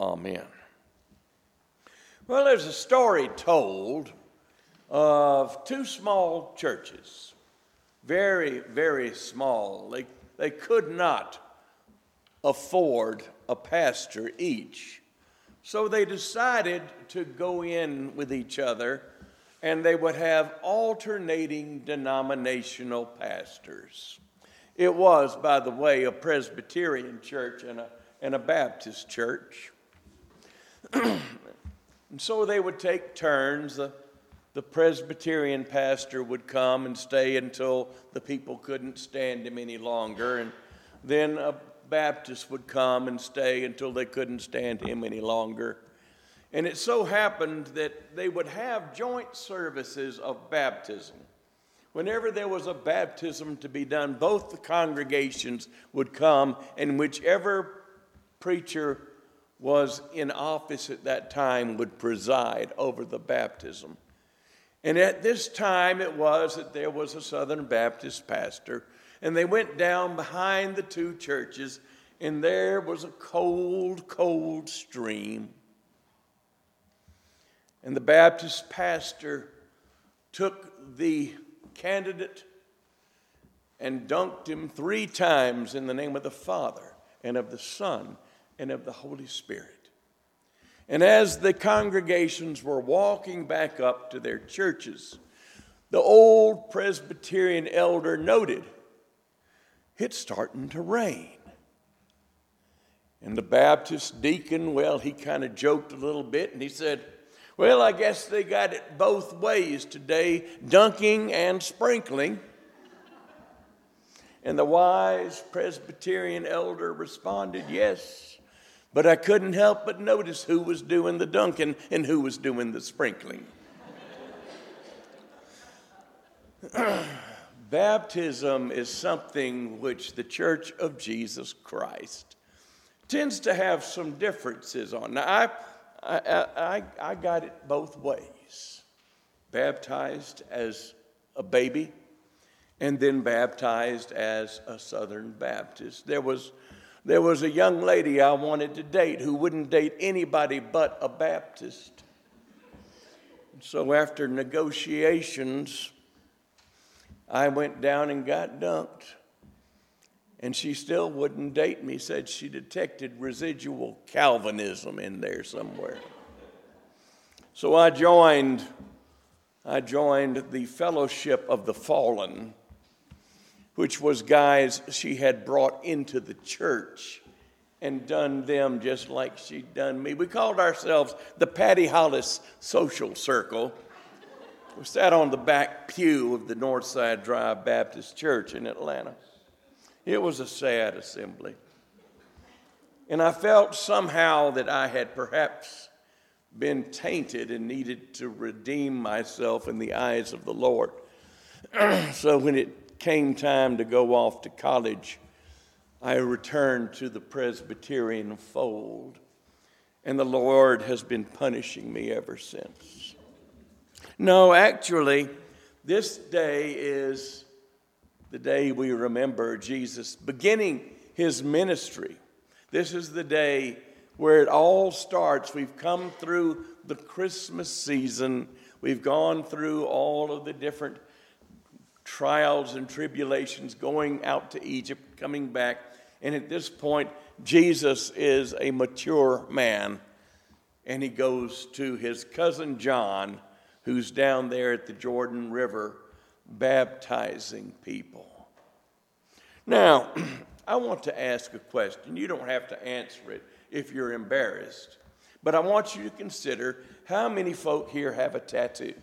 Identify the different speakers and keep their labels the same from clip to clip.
Speaker 1: Amen. Well, there's a story told of two small churches, very, very small. They could not afford a pastor each. So they decided to go in with each other, and they would have alternating denominational pastors. It was, by the way, a Presbyterian church and a Baptist church. And so they would take turns. The Presbyterian pastor would come and stay until the people couldn't stand him any longer, and then a Baptist would come and stay until they couldn't stand him any longer. And it so happened that they would have joint services of baptism. Whenever there was a baptism to be done, both the congregations would come, and whichever preacher was in office at that time would preside over the baptism. And at this time it was that there was a Southern Baptist pastor, and they went down behind the two churches, and there was a cold, cold stream. And the Baptist pastor took the candidate and dunked him 3 times in the name of the Father and of the Son and of the Holy Spirit. And as the congregations were walking back up to their churches, the old Presbyterian elder noted, "It's starting to rain." And the Baptist deacon, well, he kind of joked a little bit, and he said, "Well, I guess they got it both ways today, dunking and sprinkling." And the wise Presbyterian elder responded, "Yes, but I couldn't help but notice who was doing the dunking and who was doing the sprinkling." Baptism is something which the Church of Jesus Christ tends to have some differences on. Now, I got it both ways. Baptized as a baby and then baptized as a Southern Baptist. There was a young lady I wanted to date who wouldn't date anybody but a Baptist. So after negotiations, I went down and got dunked. And she still wouldn't date me, said she detected residual Calvinism in there somewhere. So I joined the Fellowship of the Fallen, which was guys she had brought into the church and done them just like she'd done me. We called ourselves the Patty Hollis Social Circle. We sat on the back pew of the Northside Drive Baptist Church in Atlanta. It was a sad assembly. And I felt somehow that I had perhaps been tainted and needed to redeem myself in the eyes of the Lord. So when it came time to go off to college, I returned to the Presbyterian fold, and the Lord has been punishing me ever since. No, actually, this day is the day we remember Jesus beginning his ministry. This is the day where it all starts. We've come through the Christmas season. We've gone through all of the different trials and tribulations, going out to Egypt, coming back. And at this point, Jesus is a mature man. And he goes to his cousin John, who's down there at the Jordan River baptizing people. Now, I want to ask a question. You don't have to answer it if you're embarrassed. But I want you to consider, how many folk here have a tattoo?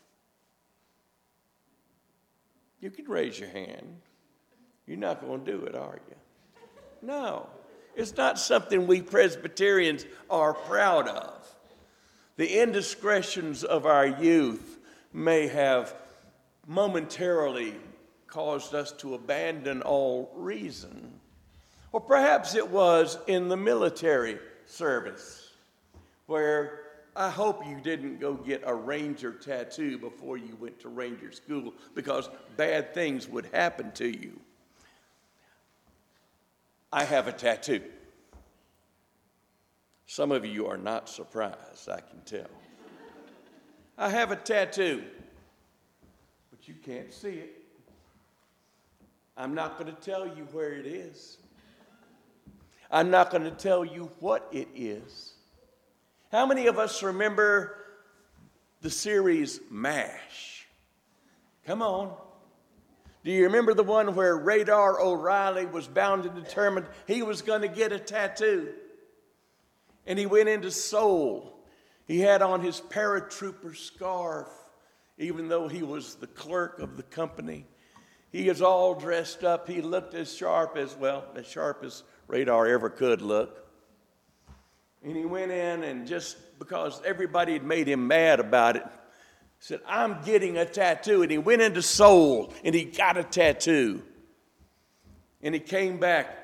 Speaker 1: You can raise your hand. You're not going to do it, are you? No. It's not something we Presbyterians are proud of. The indiscretions of our youth may have momentarily caused us to abandon all reason. Or perhaps it was in the military service, where I hope you didn't go get a ranger tattoo before you went to ranger school, because bad things would happen to you. I have a tattoo. Some of you are not surprised, I can tell. I have a tattoo, but you can't see it. I'm not going to tell you where it is. I'm not going to tell you what it is. How many of us remember the series MASH? Come on. Do you remember the one where Radar O'Reilly was bound and determined he was going to get a tattoo? And he went into Seoul. He had on his paratrooper scarf, even though he was the clerk of the company. He is all dressed up. He looked as sharp as Radar ever could look. And he went in, and just because everybody had made him mad about it, said, I'm getting a tattoo. And he went into Seoul, and he got a tattoo. And he came back,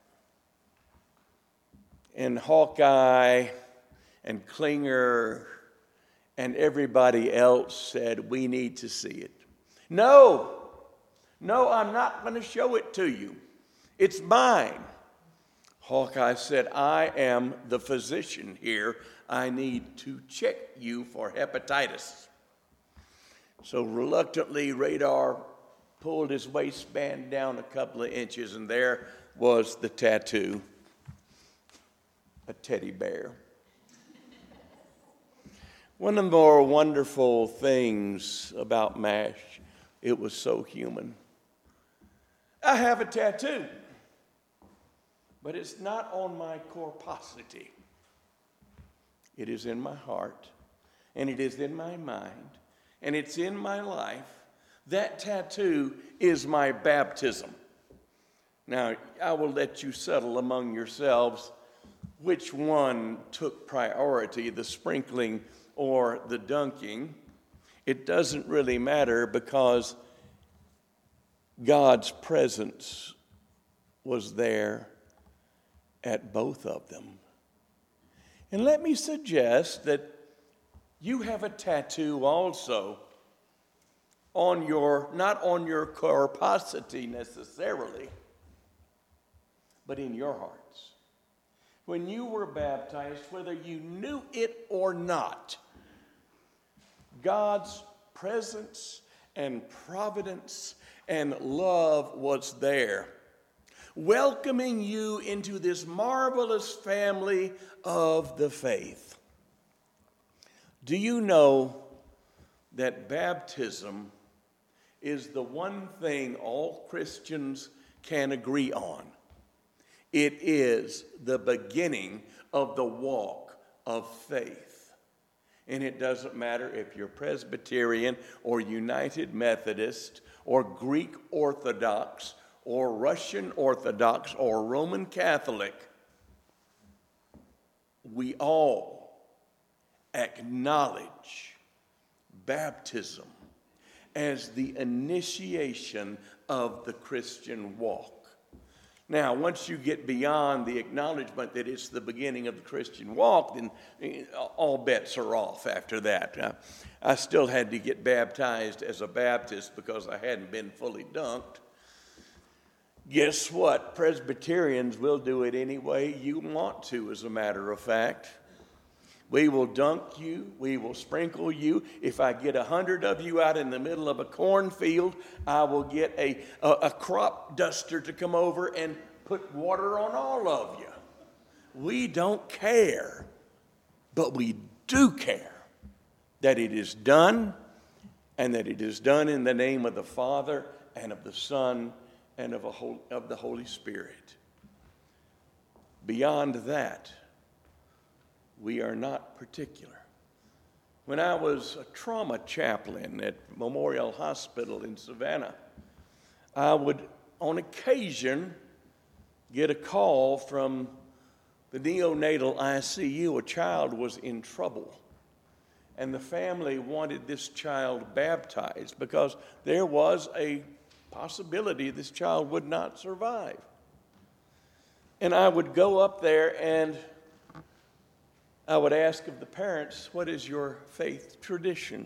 Speaker 1: and Hawkeye and Klinger and everybody else said, we need to see it. No, I'm not going to show it to you. It's mine. Hawkeye said, I am the physician here. I need to check you for hepatitis. So reluctantly, Radar pulled his waistband down a couple of inches, and there was the tattoo, a teddy bear. One of the more wonderful things about MASH, it was so human. I have a tattoo, but it's not on my corpuscity. It is in my heart, and it is in my mind, and it's in my life. That tattoo is my baptism. Now, I will let you settle among yourselves which one took priority, the sprinkling or the dunking. It doesn't really matter because God's presence was there at both of them. And let me suggest that you have a tattoo also on not on your corpuscity necessarily, but in your hearts. When you were baptized, whether you knew it or not, God's presence and providence and love was there, welcoming you into this marvelous family of the faith. Do you know that baptism is the one thing all Christians can agree on? It is the beginning of the walk of faith. And it doesn't matter if you're Presbyterian or United Methodist or Greek Orthodox or Russian Orthodox or Roman Catholic. We all acknowledge baptism as the initiation of the Christian walk. Now, once you get beyond the acknowledgement that it's the beginning of the Christian walk, then all bets are off after that. I still had to get baptized as a Baptist because I hadn't been fully dunked. Guess what? Presbyterians will do it any way you want to, as a matter of fact. We will dunk you. We will sprinkle you. If I get 100 of you out in the middle of a cornfield, I will get a crop duster to come over and put water on all of you. We don't care, but we do care that it is done, and that it is done in the name of the Father and of the Son and of the Holy Spirit. Beyond that, we are not particular. When I was a trauma chaplain at Memorial Hospital in Savannah, I would, on occasion, get a call from the neonatal ICU. A child was in trouble, and the family wanted this child baptized because there was a possibility this child would not survive. And I would go up there and I would ask of the parents, what is your faith tradition?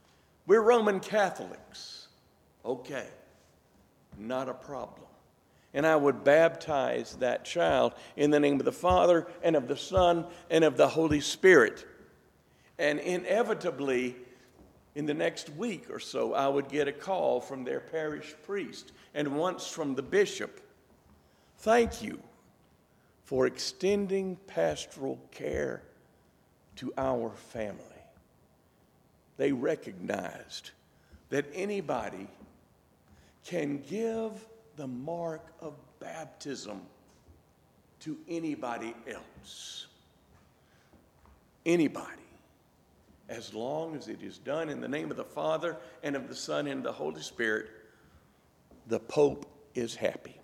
Speaker 1: We're Roman Catholics. Okay, not a problem. and I would baptize that child in the name of the Father and of the Son and of the Holy Spirit. And inevitably, in the next week or so, I would get a call from their parish priest and once from the bishop. Thank you for extending pastoral care to our family. They recognized that anybody can give the mark of baptism to anybody else. Anybody. As long as it is done in the name of the Father and of the Son and the Holy Spirit, the Pope is happy.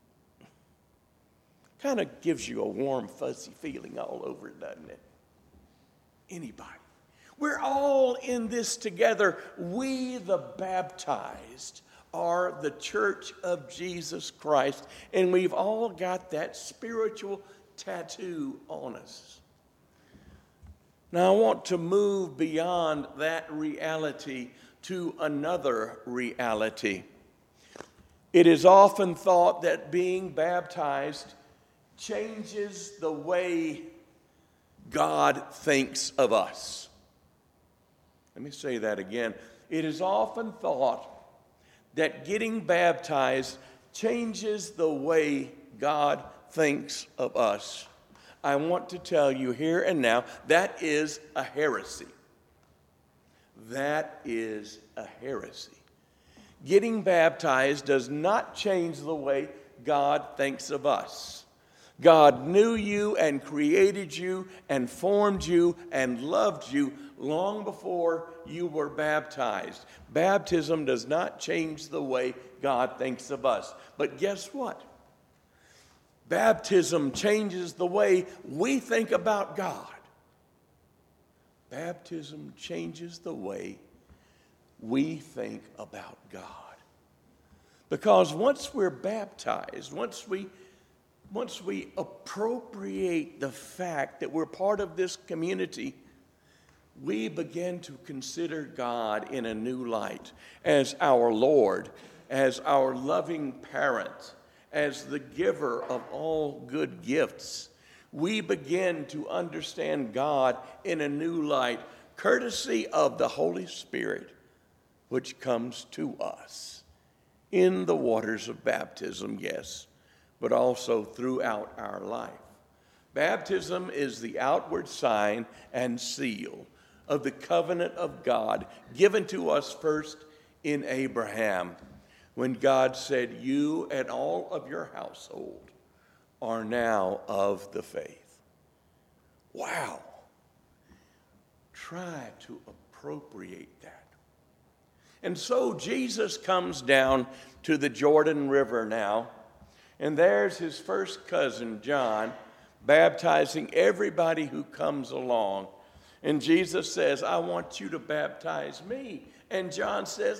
Speaker 1: Kind of gives you a warm, fuzzy feeling all over it, doesn't it? Anybody. We're all in this together. We, the baptized, are the church of Jesus Christ, and we've all got that spiritual tattoo on us. Now, I want to move beyond that reality to another reality. It is often thought that being baptized changes the way God thinks of us. Let me say that again. It is often thought that getting baptized changes the way God thinks of us. I want to tell you here and now, that is a heresy. That is a heresy. Getting baptized does not change the way God thinks of us. God knew you and created you and formed you and loved you long before you were baptized. Baptism does not change the way God thinks of us. But guess what? Baptism changes the way we think about God. Baptism changes the way we think about God. Because once we're baptized, once we appropriate the fact that we're part of this community, we begin to consider God in a new light as our Lord, as our loving parent, as the giver of all good gifts. We begin to understand God in a new light, courtesy of the Holy Spirit, which comes to us in the waters of baptism, yes, but also throughout our life. Baptism is the outward sign and seal of the covenant of God given to us first in Abraham, when God said, "You and all of your household are now of the faith." Wow. Try to appropriate that. And so Jesus comes down to the Jordan River now, and there's his first cousin, John, baptizing everybody who comes along. And Jesus says, "I want you to baptize me." And John says,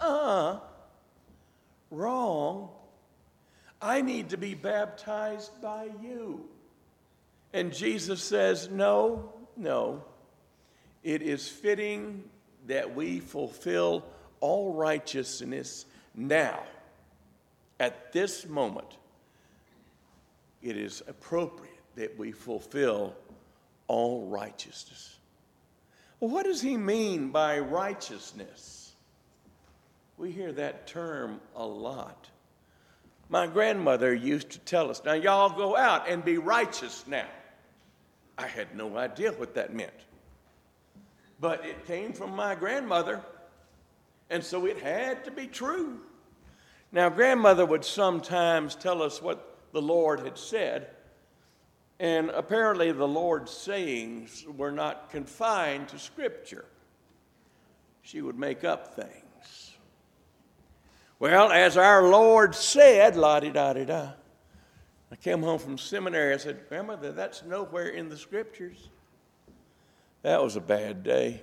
Speaker 1: wrong. I need to be baptized by you. And Jesus says, no. It is fitting that we fulfill all righteousness now. At this moment, it is appropriate that we fulfill all righteousness. Well, what does he mean by righteousness? We hear that term a lot. My grandmother used to tell us, "Now y'all go out and be righteous now." I had no idea what that meant. But it came from my grandmother, and so it had to be true. Now, grandmother would sometimes tell us what the Lord had said, and apparently the Lord's sayings were not confined to Scripture. She would make up things. Well, as our Lord said, la-di-da-di-da. I came home from seminary. I said, "Grandmother, that's nowhere in the Scriptures." That was a bad day.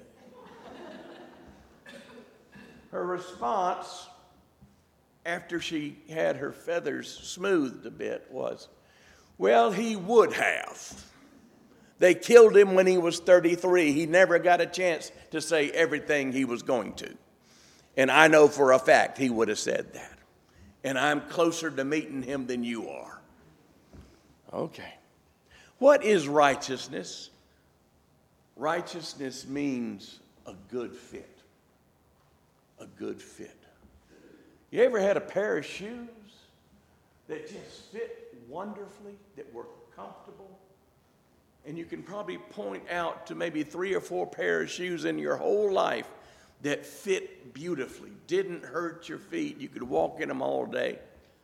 Speaker 1: Her response, after she had her feathers smoothed a bit, was, "Well, he would have. They killed him when he was 33. He never got a chance to say everything he was going to. And I know for a fact he would have said that." and I'm closer to meeting him than you are. Okay. What is righteousness? Righteousness means a good fit. A good fit. You ever had a pair of shoes that just fit wonderfully, that were comfortable? And you can probably point out to maybe 3 or 4 pairs of shoes in your whole life that fit beautifully, didn't hurt your feet. You could walk in them all day.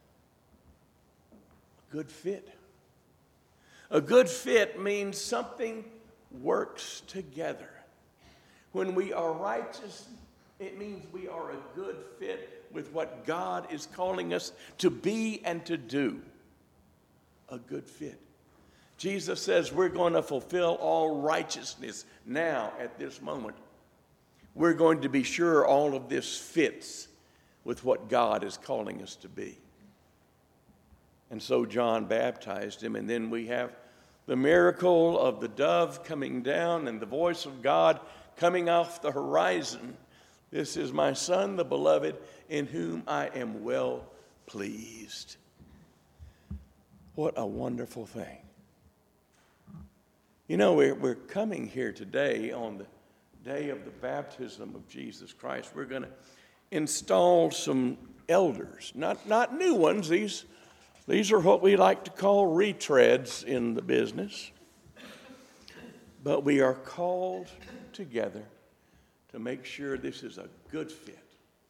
Speaker 1: A good fit. A good fit means something works together. When we are righteous, it means we are a good fit with what God is calling us to be and to do. A good fit. Jesus says we're going to fulfill all righteousness now at this moment. We're going to be sure all of this fits with what God is calling us to be. And so John baptized him, and then we have the miracle of the dove coming down and the voice of God coming off the horizon. This is my Son, the beloved, in whom I am well pleased. What a wonderful thing. You know, we're coming here today on the day of the baptism of Jesus Christ. We're going to install some elders, not new ones. These are what we like to call retreads in the business. But we are called together to make sure this is a good fit.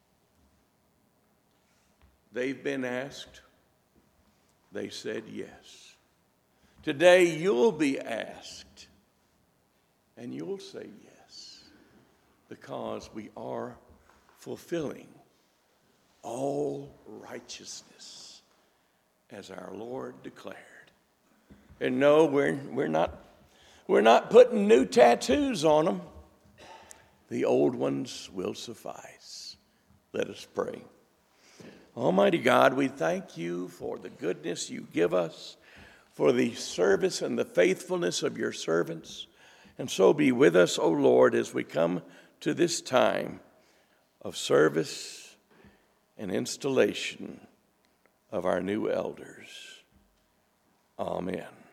Speaker 1: They've been asked. They said yes. Today you'll be asked, and you'll say yes, because we are fulfilling all righteousness as our Lord declared. And no, we're not putting new tattoos on them. The old ones will suffice. Let us pray. Almighty God, we thank you for the goodness you give us, for the service and the faithfulness of your servants. And so be with us, O Lord, as we come to this time of service and installation of our new elders. Amen.